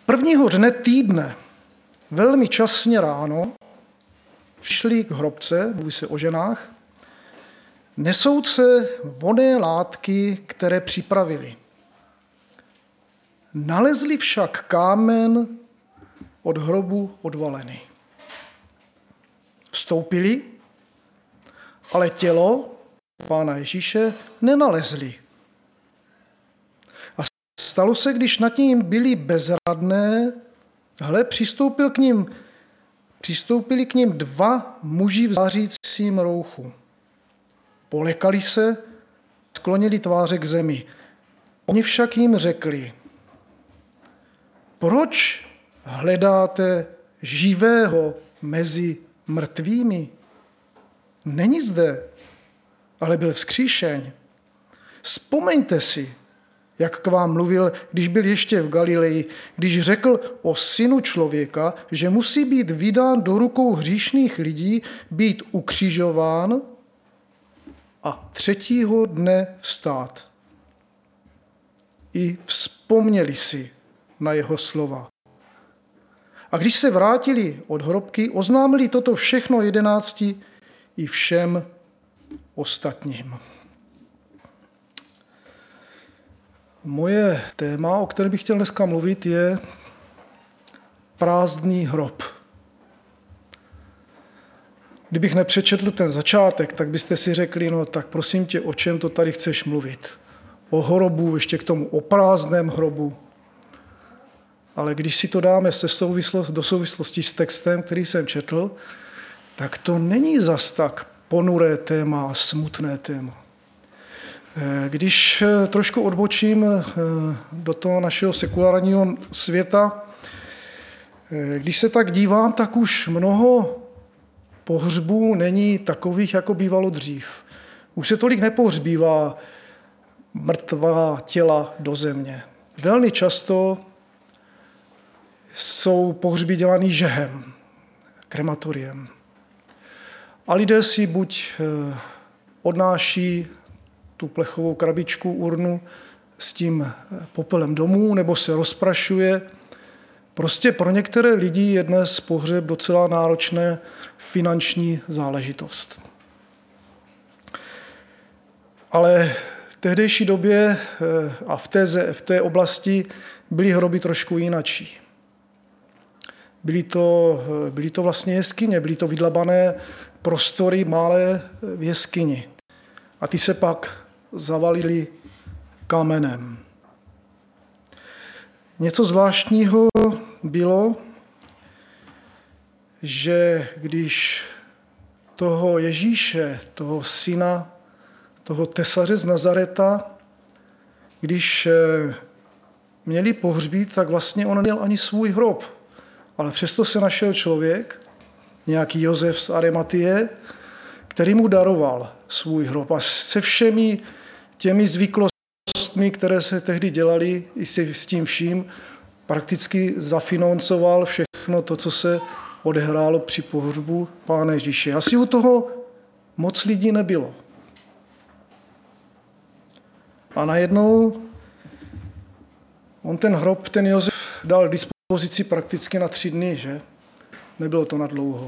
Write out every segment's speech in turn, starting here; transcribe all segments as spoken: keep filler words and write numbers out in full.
Prvního dne týdne, velmi časně ráno, přišli k hrobce, mluví se o ženách, nesouce vonné látky, které připravili. Nalezli však kámen od hrobu odvalený. Vstoupili, ale tělo Pána Ježíše nenalezli. A stalo se, když nad ním byli bezradné, hle, přistoupil k ním, přistoupili k ním dva muži v zářícím rouchu. Polekali se, sklonili tváře k zemi. Oni však jim řekli, proč hledáte živého mezi mrtvými? Není zde, ale byl vzkříšeň. Vzpomeňte si, jak k vám mluvil, když byl ještě v Galileji, když řekl o synu člověka, že musí být vydán do rukou hříšných lidí, být ukřižován a třetího dne vstát. I vzpomněli si na jeho slova. A když se vrátili od hrobky, oznámili toto všechno jedenácti i všem ostatním. Moje téma, o kterém bych chtěl dneska mluvit, je prázdný hrob. Kdybych nepřečetl ten začátek, tak byste si řekli, no tak prosím tě, o čem to tady chceš mluvit? O hrobu, ještě k tomu o prázdném hrobu. Ale když si to dáme se souvislost, do souvislosti s textem, který jsem četl, tak to není zas tak ponuré téma a smutné téma. Když trošku odbočím do toho našeho sekulárního světa, když se tak dívám, tak už mnoho pohřbů není takových, jako bývalo dřív. Už se tolik nepohřbívá mrtvá těla do země. Velmi často jsou pohřby dělaný žehem, krematoriem. A lidé si buď odnáší tu plechovou krabičku, urnu s tím popelem domů, nebo se rozprašuje. Prostě pro některé lidi je dnes pohřeb docela náročné finanční záležitost. Ale v tehdejší době a v té, v té oblasti byly hroby trošku jinačí. Byly to, byly to vlastně jeskyně, byly to vydlabané prostory malé v jeskyni. A ty se pak zavalili kamenem. Něco zvláštního bylo, že když toho Ježíše, toho syna, toho tesaře z Nazareta, když měli pohřbít, tak vlastně on neměl ani svůj hrob. Ale přesto se našel člověk, nějaký Josef z Arimatie, který mu daroval svůj hrob. A se všemi těmi zvyklostmi, které se tehdy dělaly, i s tím vším, prakticky zafinancoval všechno to, co se odehrálo při pohřbu Pána Ježíše. Asi u toho moc lidí nebylo. A najednou on ten hrob, ten Josef, dal dispozici prakticky na tři dny, že? Nebylo to na dlouho.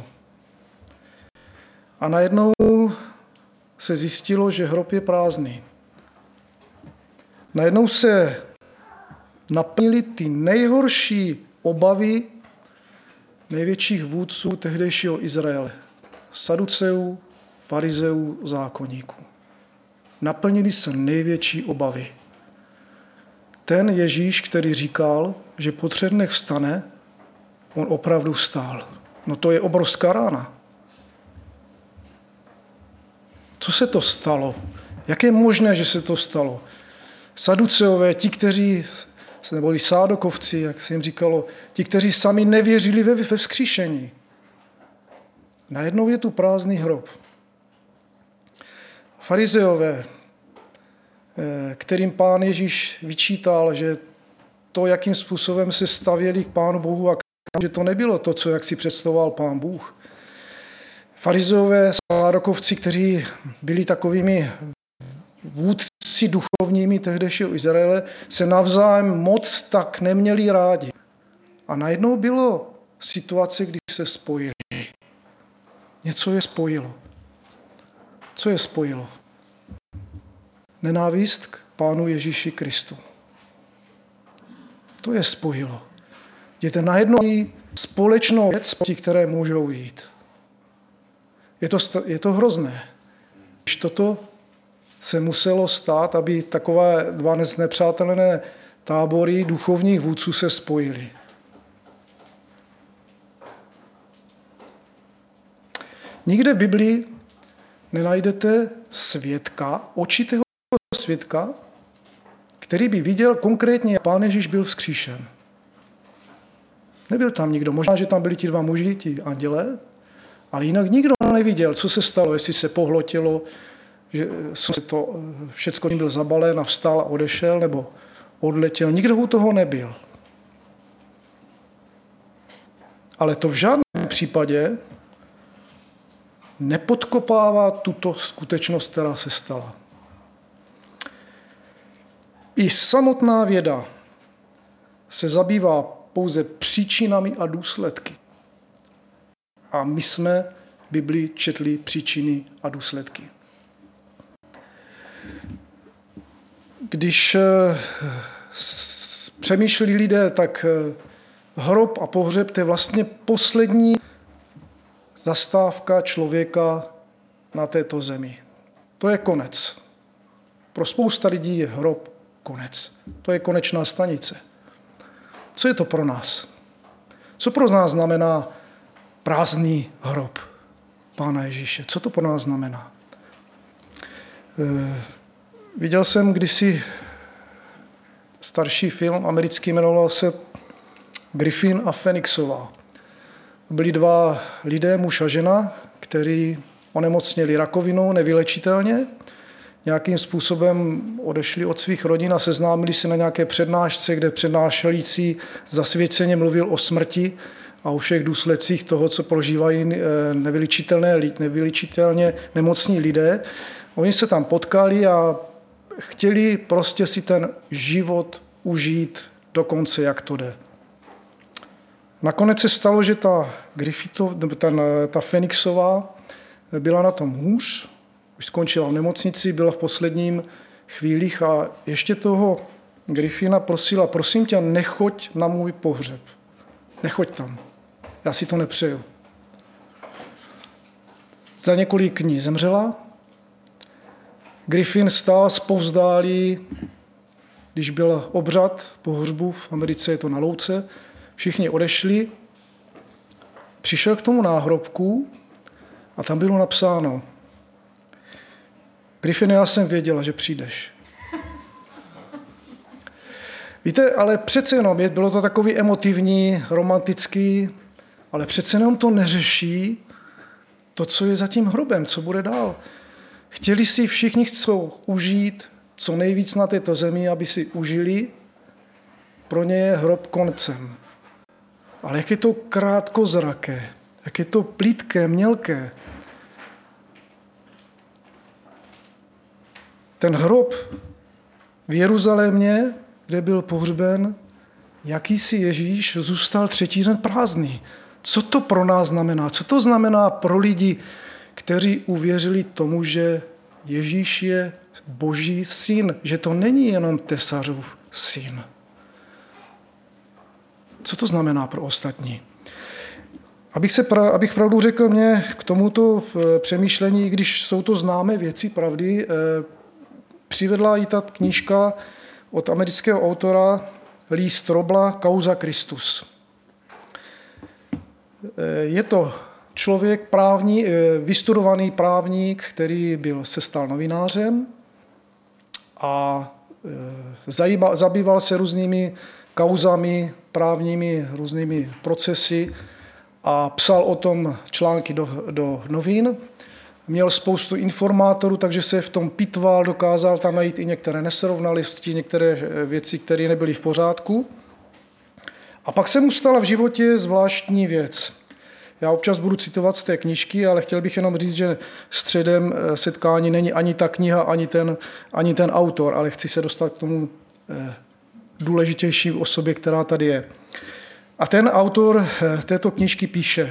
A najednou se zjistilo, že hrob je prázdný. Najednou se naplnily ty nejhorší obavy největších vůdců tehdejšího Izraele. Saduceů, farizeů, zákonníků. Naplnily se největší obavy. Ten Ježíš, který říkal, že po třech dnech vstane, on opravdu vstál. No to je obrovská rána. Co se to stalo? Jak je možné, že se to stalo? Saduceové, ti, kteří, nebo i sádokovci, jak se jim říkalo, ti, kteří sami nevěřili ve, ve vzkříšení. Najednou je tu prázdný hrob. Farizeové, kterým Pán Ježíš vyčítal, že to, jakým způsobem se stavěli k Pánu Bohu a že to nebylo to, co jak si představoval Pán Bůh. Farizeové, sádokovci, kteří byli takovými vůdci duchovními tehdejšího Izraele, se navzájem moc tak neměli rádi. A najednou bylo situace, kdy se spojili. Něco je spojilo. Co je spojilo? Nenávist k Pánu Ježíši Kristu. To je spojilo. Jděte najednou společnou věc, proti které můžou jít. Je to, je to hrozné. Když toto se muselo stát, aby takové dva nepřátelné tábory duchovních vůdců se spojily. Nikde v Biblii nenajdete svědka, očitého svědka, který by viděl konkrétně, jak Pán Ježíš byl vzkříšen. Nebyl tam nikdo. Možná, že tam byli ti dva muži, ti andělé, ale jinak nikdo neviděl, co se stalo, jestli se pohlotilo, že se to všecko byl zabalen a vstal a odešel, nebo odletěl. Nikdo u toho nebyl. Ale to v žádném případě nepodkopává tuto skutečnost, která se stala. I samotná věda se zabývá pouze příčinami a důsledky. A my jsme v Biblii četli příčiny a důsledky. Když přemýšlí lidé, tak hrob a pohřeb to je vlastně poslední zastávka člověka na této zemi. To je konec. Pro spousta lidí je hrob konec. To je konečná stanice. Co je to pro nás? Co pro nás znamená prázdný hrob Pána Ježíše? Co to pro nás znamená? E, viděl jsem kdysi starší film americký, jmenoval se Griffin a Phoenixová. Byli dva lidé, muž a žena, kteří onemocněli rakovinou nevylečitelně. Nějakým způsobem odešli od svých rodin a seznámili se na nějaké přednášce, kde přednášející zasvěceně mluvil o smrti a o všech důsledcích toho, co prožívají nevylečitelné, nevylečitelně nemocní lidé. Oni se tam potkali a chtěli prostě si ten život užít do konce, jak to jde. Nakonec se stalo, že ta Griffithov, ta, ta Phoenixová byla na tom hůř, už skončila v nemocnici, byla v posledním chvílích a ještě toho Griffina prosila, prosím tě, nechoď na můj pohřeb. Nechoď tam. Já si to nepřeju. Za několik dní zemřela. Griffin stál zpovzdálí, když byl obřad pohřbu, v Americe je to na louce, všichni odešli. Přišel k tomu náhrobku a tam bylo napsáno: Griffin, já jsem věděla, že přijdeš. Víte, ale přece jenom, bylo to takový emotivní, romantický, ale přece jenom to neřeší to, co je za tím hrobem, co bude dál. Chtěli si všichni chcou užít co nejvíc na této zemi, aby si užili, pro ně je hrob koncem. Ale jak je to krátkozraké, jak je to plítké, mělké. Ten hrob v Jeruzalémě, kde byl pohřben jakýsi Ježíš, zůstal třetí den prázdný. Co to pro nás znamená? Co to znamená pro lidi, kteří uvěřili tomu, že Ježíš je Boží syn, že to není jenom tesařův syn? Co to znamená pro ostatní? Abych, se, abych pravdu řekl, mě k tomuto přemýšlení, když jsou to známé věci pravdy, přivedla i ta knížka od amerického autora Lee Strobla Kauza Christus. Je to člověk právní, vystudovaný právník, který byl se stal novinářem a zabýval se různými kauzami, právními různými procesy a psal o tom články do, do novin. Měl spoustu informátorů, takže se v tom pitval, dokázal tam najít i některé nesrovnalosti, některé věci, které nebyly v pořádku. A pak se mu stala v životě zvláštní věc. Já občas budu citovat z té knížky, ale chtěl bych jenom říct, že středem setkání není ani ta kniha, ani ten, ani ten autor, ale chci se dostat k tomu důležitější osobě, která tady je. A ten autor této knížky píše: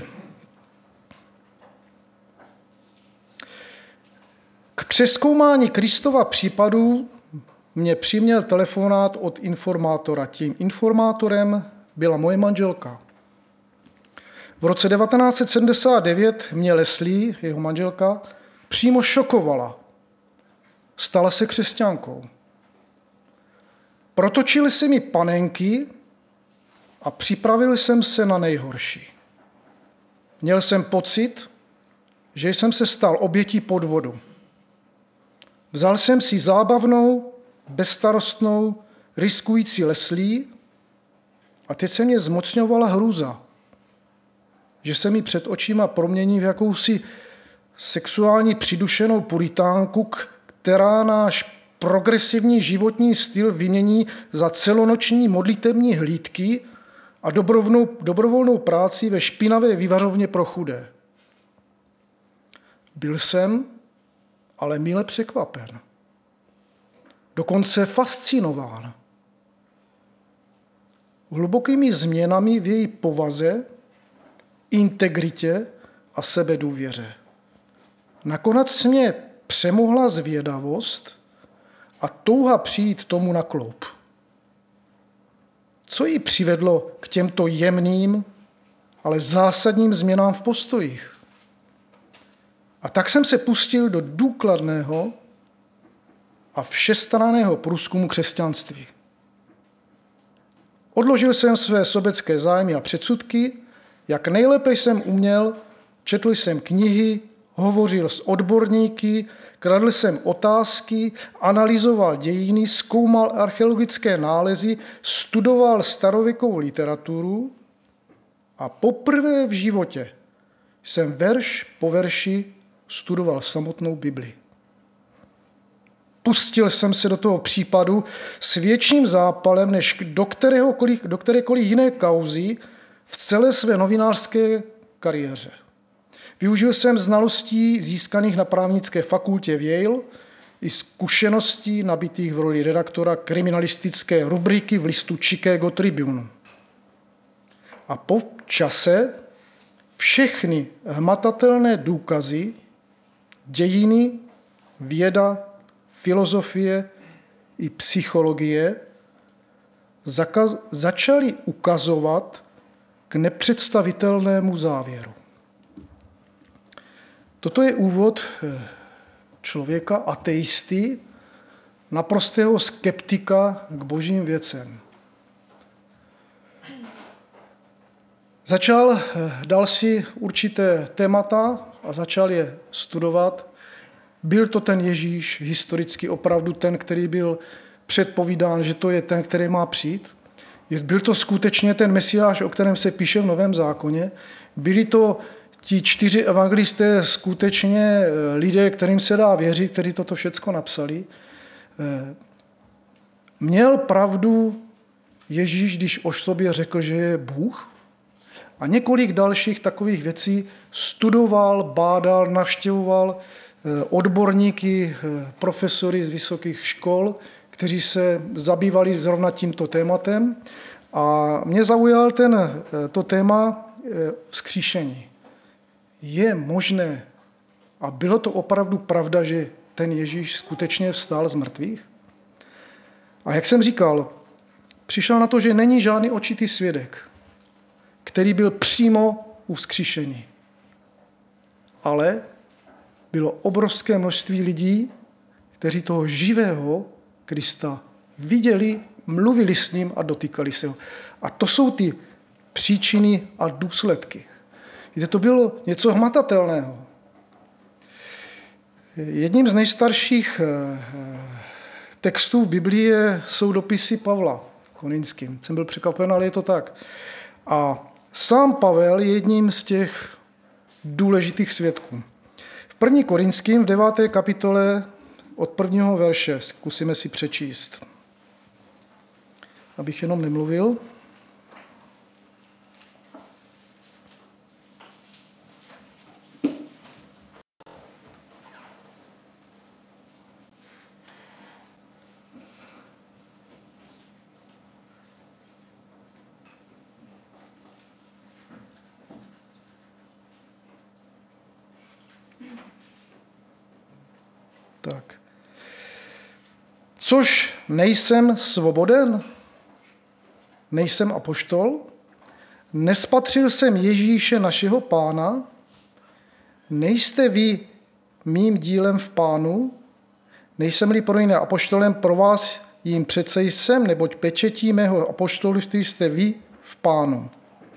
K přezkoumání Kristova případů mě přiměl telefonát od informátora. Tím informátorem byla moje manželka. V roce devatenáct set sedmdesát devět mě Leslie, jeho manželka, přímo šokovala. Stala se křesťankou. Protočily se mi panenky a připravil jsem se na nejhorší. Měl jsem pocit, že jsem se stal obětí podvodu. Vzal jsem si zábavnou, bezstarostnou, riskující Leslie a teď se mě zmocňovala hrůza, že se mi před očima promění v jakousi sexuální přidušenou puritánku, která náš progresivní životní styl vymění za celonoční modlitební hlídky a dobrovolnou, dobrovolnou práci ve špinavé vyvařovně pro chudé. Byl jsem ale mile překvapen. Dokonce fascinován hlubokými změnami v její povaze, integritě a sebedůvěře. Nakonec mě přemohla zvědavost a touha přijít tomu na kloup. Co ji přivedlo k těmto jemným, ale zásadním změnám v postojích? A tak jsem se pustil do důkladného a všestranného průzkumu křesťanství. Odložil jsem své sobecké zájmy a předsudky, jak nejlépe jsem uměl, četl jsem knihy, hovořil s odborníky, kladl jsem otázky, analyzoval dějiny, zkoumal archeologické nálezy, studoval starověkou literaturu a poprvé v životě jsem verš po verši studoval samotnou Bibli. Pustil jsem se do toho případu s větším zápalem než do, kteréhokoliv, do kterékoliv jiné kauzy v celé své novinářské kariéře. Využil jsem znalostí získaných na právnické fakultě v Yale i zkušeností nabitých v roli redaktora kriminalistické rubriky v listu Chicago Tribune. A po čase všechny hmatatelné důkazy, dějiny, věda, filozofie i psychologie zakaz, začaly ukazovat k nepředstavitelnému závěru. Toto je úvod člověka ateisty, naprostého skeptika k božím věcem. Začal, dal si určité témata a začal je studovat. Byl to ten Ježíš, historicky opravdu ten, který byl předpovídán, že to je ten, který má přijít? Byl to skutečně ten Mesiáš, o kterém se píše v Novém zákoně? Byli to ti čtyři evangelisté skutečně lidé, kterým se dá věřit, kteří toto všecko napsali? Měl pravdu Ježíš, když o sobě řekl, že je Bůh? A několik dalších takových věcí studoval, bádal, navštěvoval odborníky, profesory z vysokých škol, kteří se zabývali zrovna tímto tématem. A mě zaujal ten, to téma vzkříšení. Je možné, a bylo to opravdu pravda, že ten Ježíš skutečně vstal z mrtvých? A jak jsem říkal, přišel na to, že není žádný očitý svědek, který byl přímo u vzkříšení. Ale bylo obrovské množství lidí, kteří toho živého Krista viděli, mluvili s ním a dotýkali se ho. A to jsou ty příčiny a důsledky. Víte, to bylo něco hmatatelného. Jedním z nejstarších textů v Biblii jsou dopisy Pavla Korinským. Jsem byl překvapen, ale je to tak. A sám Pavel je jedním z těch důležitých svědků. V první Korinským v deváté kapitole od prvního verše zkusíme si přečíst. Abych jenom nemluvil. tak. Což nejsem svoboden? Nejsem apoštol? Nespatřil jsem Ježíše našeho Pána? Nejste vy mým dílem v Pánu? Nejsem-li pro jiné apoštolem, pro vás jim přece jsem, neboť pečetí mého apoštolství jste vy v Pánu.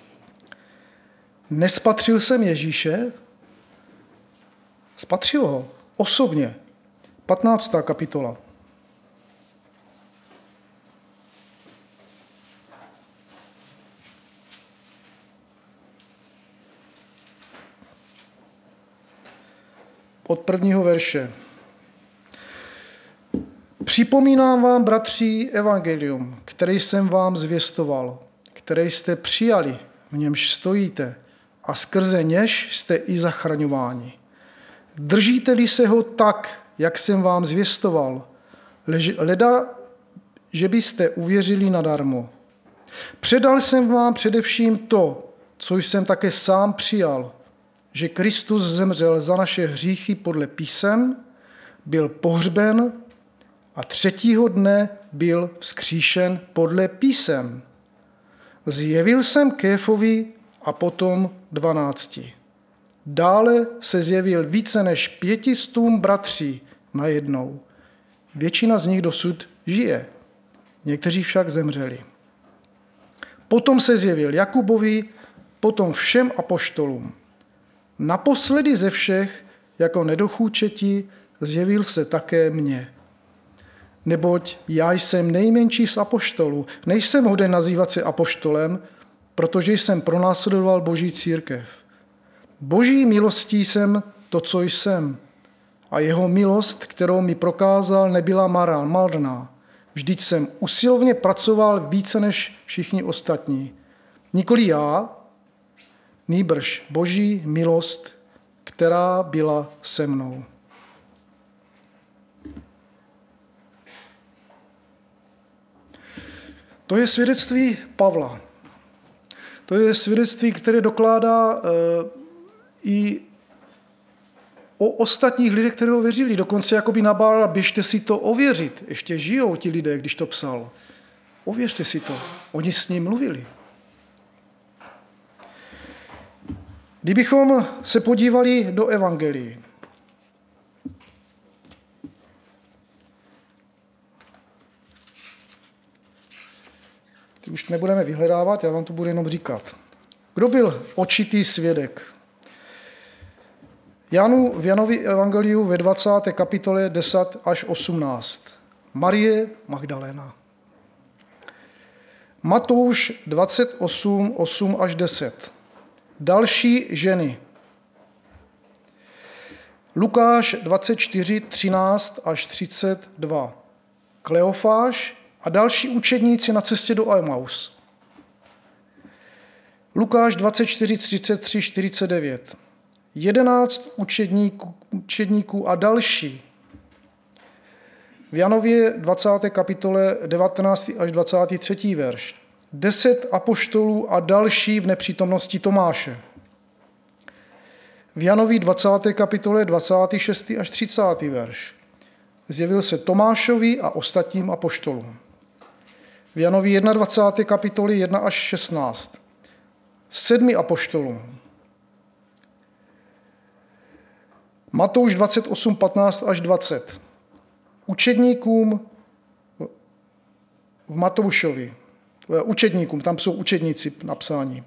Nespatřil jsem Ježíše? Spatřil ho osobně. patnáctá kapitola. Od prvního verše. Připomínám vám, bratři, evangelium, které jsem vám zvěstoval, které jste přijali, v němž stojíte a skrze něž jste i zachraňováni. Držíte-li se ho tak, jak jsem vám zvěstoval, leda, že byste uvěřili nadarmo. Předal jsem vám především to, co jsem také sám přijal, že Kristus zemřel za naše hříchy podle písem, byl pohřben a třetího dne byl vzkříšen podle písem. Zjevil jsem Kéfovi a potom dvanácti. Dále se zjevil více než pětistům bratří najednou. Většina z nich dosud žije, někteří však zemřeli. Potom se zjevil Jakubovi, potom všem apoštolům. Naposledy ze všech, jako nedochůčeti, zjevil se také mně. Neboť já jsem nejmenší z apoštolů. Nejsem hoden nazývat se apoštolem, protože jsem pronásledoval Boží církev. Boží milostí jsem to, co jsem. A jeho milost, kterou mi prokázal, nebyla marná. Vždyť jsem usilovně pracoval více než všichni ostatní. Nikoli já, nýbrž Boží milost, která byla se mnou. To je svědectví Pavla. To je svědectví, které dokládá e, i o ostatních lidech, kteří ho věřili. Dokonce jakoby nabádal, běžte si to ověřit. Ještě žijou ti lidé, když to psal. Ověřte si to. Oni s ním mluvili. Kdybychom se podívali do evangelií, ty už nebudeme vyhledávat, já vám to budu jenom říkat. Kdo byl očitý svědek? Janu v Janově evangeliu ve dvacáté kapitole deset až osmnáct. Marie Magdaléna. Matouš dvacet osm, osm až deset. Další ženy. Lukáš dvacet čtyři, třináct až třicet dva. Kleofáš a další učedníci na cestě do Emaus. Lukáš dvacet čtyři, třicet tři, čtyřicet devět. Jedenáct učedníků, učedníků a další. V Janově dvacáté kapitole devatenáctý až dvacátý třetí verš. Deset apoštolů a další v nepřítomnosti Tomáše. V Janově dvacáté kapitole dvacátý šestý až třicátý verš. Zjevil se Tomášovi a ostatním apoštolům. V Janově dvacáté první kapitole jedna až šestnáct. Sedmi apoštolům. Matouš dvacet osm, patnáct až dvacet. Učedníkům v Matoušovi. Učedníkům, tam jsou učedníci napsáni.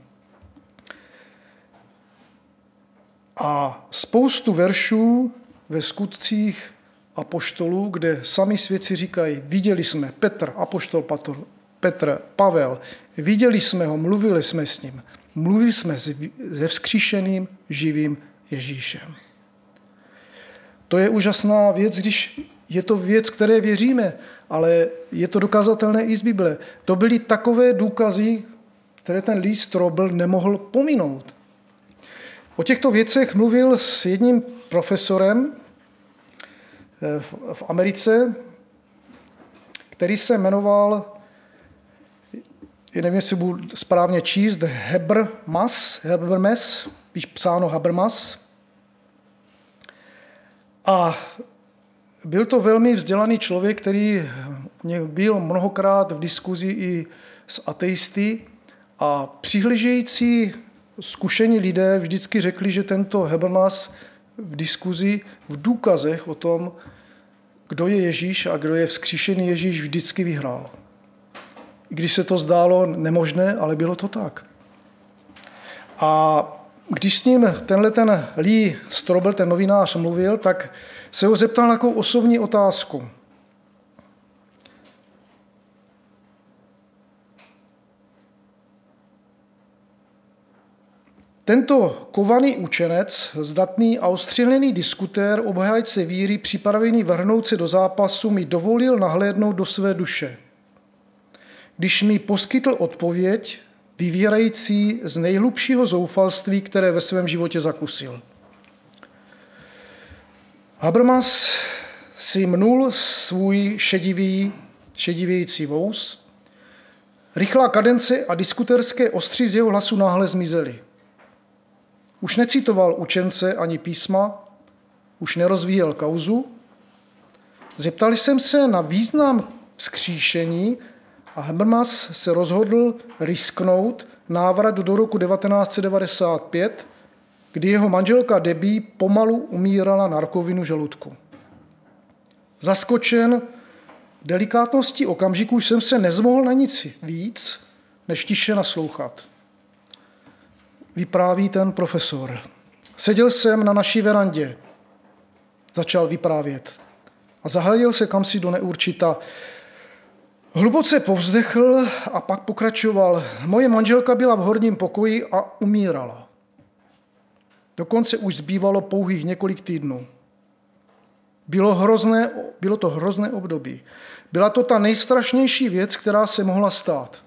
A spoustu veršů ve skutcích apoštolů, kde sami svědci říkají, viděli jsme Petr, apoštol Petr, Pavel, viděli jsme ho, mluvili jsme s ním. Mluvili jsme se vzkříšeným živým Ježíšem. To je úžasná věc, když je to věc, které věříme, ale je to dokazatelné i z Bible. To byly takové důkazy, které ten Lee Strobel nemohl pominout. O těchto věcech mluvil s jedním profesorem v Americe, který se jmenoval, nevím, jestli budu správně číst, Habermas, Habermas, píš psáno Habermas. A Byl to velmi vzdělaný člověk, který byl mnohokrát v diskuzi i s ateisty a přihlížející zkušení lidé vždycky řekli, že tento Habermas v diskuzi, v důkazech o tom, kdo je Ježíš a kdo je vzkříšený Ježíš, vždycky vyhrál. I když se to zdálo nemožné, ale bylo to tak. A když s ním tenhle ten Lee Strobel, ten novinář, mluvil, tak se ho zeptal na takovou osobní otázku. Tento kovaný učenec, zdatný a ostřelený diskutér, obhájce víry, připravený vrhnout se do zápasu, mi dovolil nahlédnout do své duše. Když mi poskytl odpověď, vyvírající z nejhlubšího zoufalství, které ve svém životě zakusil. Habermas si mnul svůj šedivý, šedivějící vous. Rychlá kadence a diskuterské ostří z jeho hlasu náhle zmizely. Už necitoval učence ani písma, už nerozvíjel kauzu. Zeptal jsem se na význam vzkříšení a Habermas se rozhodl risknout návrat do roku devatenáct set devadesát pět, kdy jeho manželka Debbie pomalu umírala na rakovinu žaludku. Zaskočen delikátností okamžiku jsem se nezmohl na nic víc, než tiše naslouchat. Vypráví ten profesor. Seděl jsem na naší verandě, začal vyprávět a zahájil se kamsi do neurčita. Hluboce povzdechl a pak pokračoval. Moje manželka byla v horním pokoji a umírala. Dokonce už zbývalo pouhých několik týdnů. Bylo, hrozné, bylo to hrozné období. Byla to ta nejstrašnější věc, která se mohla stát.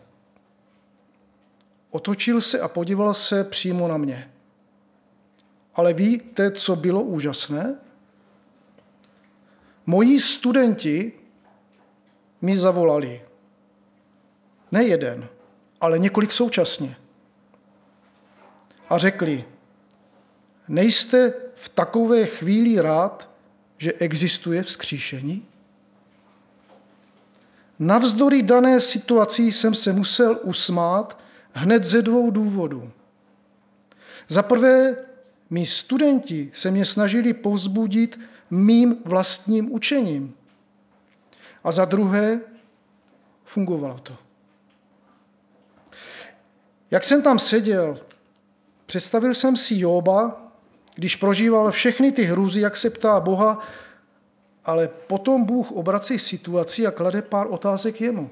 Otočil se a podíval se přímo na mě. Ale víte, co bylo úžasné? Moji studenti mi zavolali. Ne jeden, ale několik současně. A řekli, nejste v takové chvíli rád, že existuje vzkříšení? Navzdory dané situaci jsem se musel usmát hned ze dvou důvodů. Za prvé, mí studenti se mě snažili povzbudit mým vlastním učením. A za druhé, fungovalo to. Jak jsem tam seděl, představil jsem si Jóba, když prožíval všechny ty hrůzy, jak se ptá Boha, ale potom Bůh obrací situaci a klade pár otázek jemu.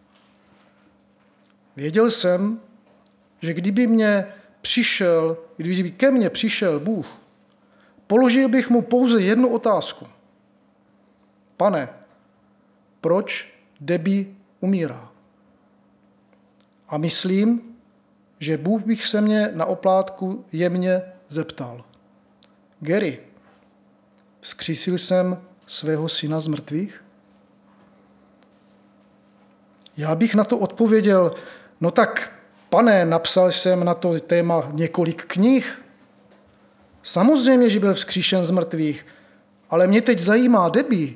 Věděl jsem, že kdyby mě přišel, kdyby ke mně přišel Bůh, položil bych mu pouze jednu otázku. Pane, proč Debbie umírá? A myslím, že Bůh bych se mě na oplátku jemně zeptal. Gary, vzkřísil jsem svého syna z mrtvých? Já bych na to odpověděl, no tak, pane, napsal jsem na to téma několik knih. Samozřejmě, že byl vzkříšen z mrtvých, ale mě teď zajímá Debbie.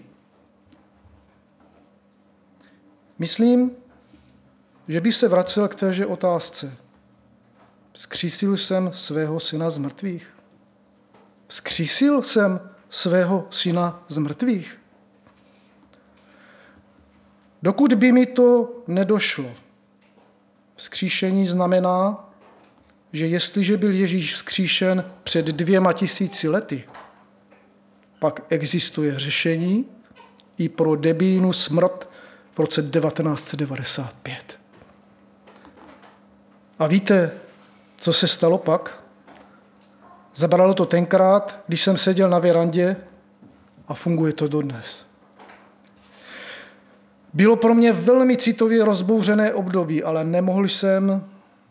Myslím, že by se vracel k téže otázce. Vzkřísil jsem svého syna z mrtvých? Vzkřísil jsem svého syna z mrtvých? Dokud by mi to nedošlo, vzkříšení znamená, že jestliže byl Ježíš vzkříšen před dvěma tisíci lety, pak existuje řešení i pro Debbiinu smrt v roce devatenáct set devadesát pět. A víte, co se stalo pak? Zabralo to tenkrát, když jsem seděl na verandě a funguje to dodnes. Bylo pro mě velmi citově rozbouřené období, ale nemohl jsem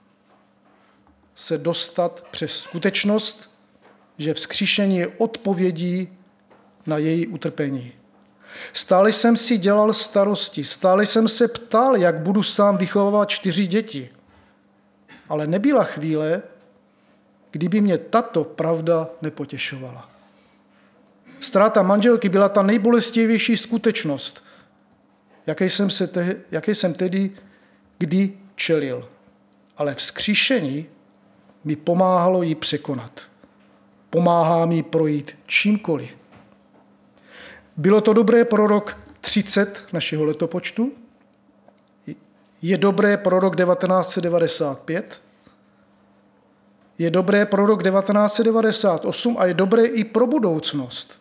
se dostat přes skutečnost, že vzkříšení je odpovědí na její utrpení. Stále jsem si dělal starosti, stále jsem se ptal, jak budu sám vychovávat čtyři děti. Ale nebyla chvíle, kdyby mě tato pravda nepotěšovala. ztráta manželky byla ta nejbolestivější skutečnost, jaké jsem, se te, jaké jsem tedy kdy čelil. Ale vzkříšení mi pomáhalo ji překonat. Pomáhá mi projít čímkoliv. Bylo to dobré pro rok třicet našeho letopočtu, je dobré pro rok devatenáct set devadesát pět, je dobré pro rok devatenáct set devadesát osm a je dobré i pro budoucnost.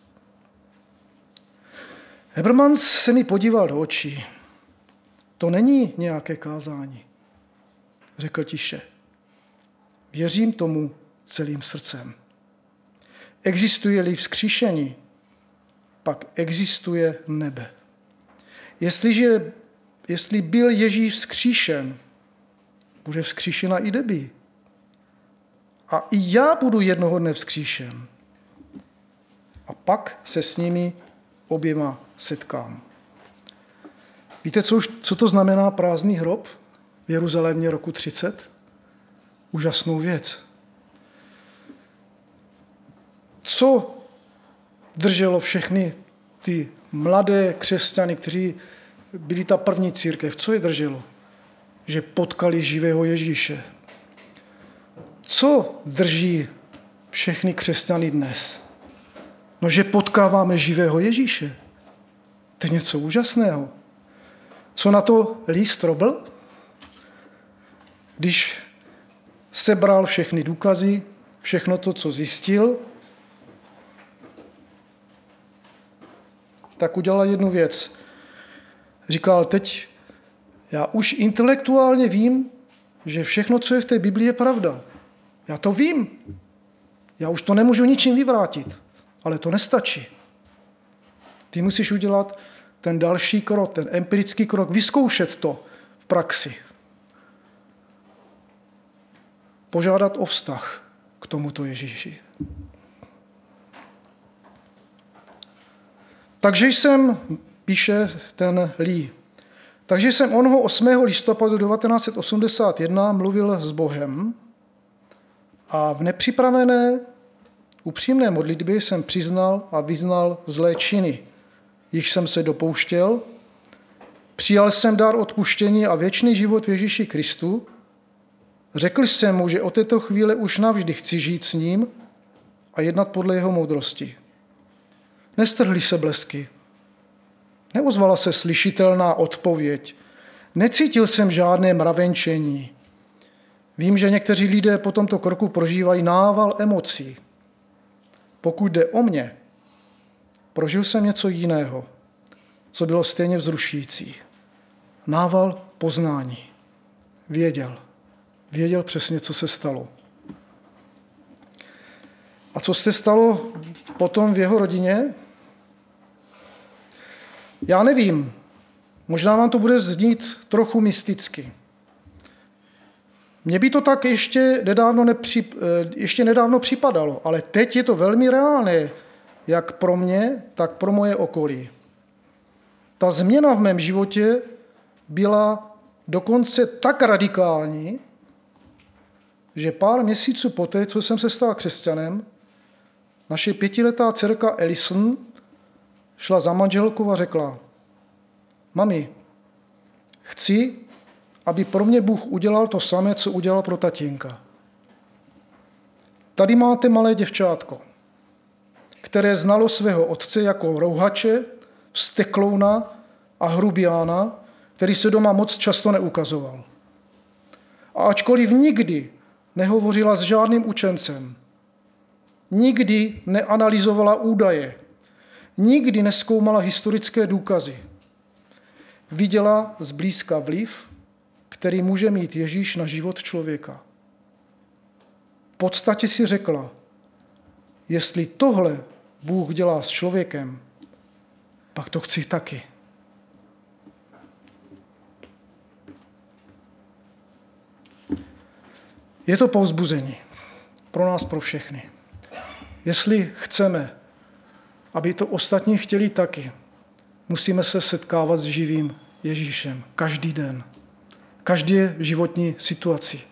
Habermas se mi podíval do očí. To není nějaké kázání, řekl tiše. Věřím tomu celým srdcem. Existuje-li vzkříšení, pak existuje nebe. Jestliže, jestli byl Ježíš vzkříšen, bude vzkříšena i Debbie. A i já budu jednoho dne vzkříšen. A pak se s nimi oběma setkám. Víte, co, už, co to znamená prázdný hrob v Jeruzalémě roku třicet? Úžasnou věc. Co drželo všechny ty mladé křesťany, kteří byli ta první církev? Co je drželo? Že potkali živého Ježíše. Co drží všechny křesťany dnes? No, že potkáváme živého Ježíše. To je něco úžasného. Co na to Lee Strobel? Když sebral všechny důkazy, všechno to, co zjistil, tak udělal jednu věc. Říkal, teď já už intelektuálně vím, že všechno, co je v té Biblii, je pravda. Já to vím. Já už to nemůžu ničím vyvrátit, ale to nestačí. Ty musíš udělat ten další krok, ten empirický krok, vyzkoušet to v praxi. Požádat o vztah k tomuto Ježíši. Takže jsem, píše ten Lee, takže jsem onoho osmého listopadu devatenáct set osmdesát jedna mluvil s Bohem a v nepřipravené, upřímné modlitbě jsem přiznal a vyznal zlé činy, jichž jsem se dopouštěl. Přijal jsem dar odpuštění a věčný život v Ježíši Kristu. Řekl jsem mu, že od této chvíle už navždy chci žít s ním a jednat podle jeho moudrosti. Nestrhly se blesky. Neozvala se slyšitelná odpověď. Necítil jsem žádné mravenčení. Vím, že někteří lidé po tomto kroku prožívají nával emocí. Pokud jde o mě, prožil jsem něco jiného, co bylo stejně vzrušující. Nával poznání. Věděl. Věděl přesně, co se stalo. A co se stalo potom v jeho rodině? Já nevím. Možná vám to bude znít trochu mysticky. Mně by to tak ještě nedávno, nepři, ještě nedávno připadalo, ale teď je to velmi reálné, jak pro mě, tak pro moje okolí. Ta změna v mém životě byla dokonce tak radikální, že pár měsíců poté, co jsem se stal křesťanem, naše pětiletá dcerka Alison šla za manželkou a řekla: Mami, chci, aby pro mě Bůh udělal to samé, co udělal pro tatínka. Tady máte malé děvčátko, které znalo svého otce jako rouhače, vzteklouna a hrubiána, který se doma moc často neukazoval. A ačkoliv nikdy nehovořila s žádným učencem, nikdy neanalyzovala údaje, nikdy nezkoumala historické důkazy, viděla zblízka vliv, který může mít Ježíš na život člověka. V podstatě si řekla, jestli tohle Bůh dělá s člověkem, pak to chci taky. Je to povzbuzení pro nás, pro všechny. Jestli chceme, aby to ostatní chtěli taky, musíme se setkávat s živým Ježíšem každý den, každé životní situaci.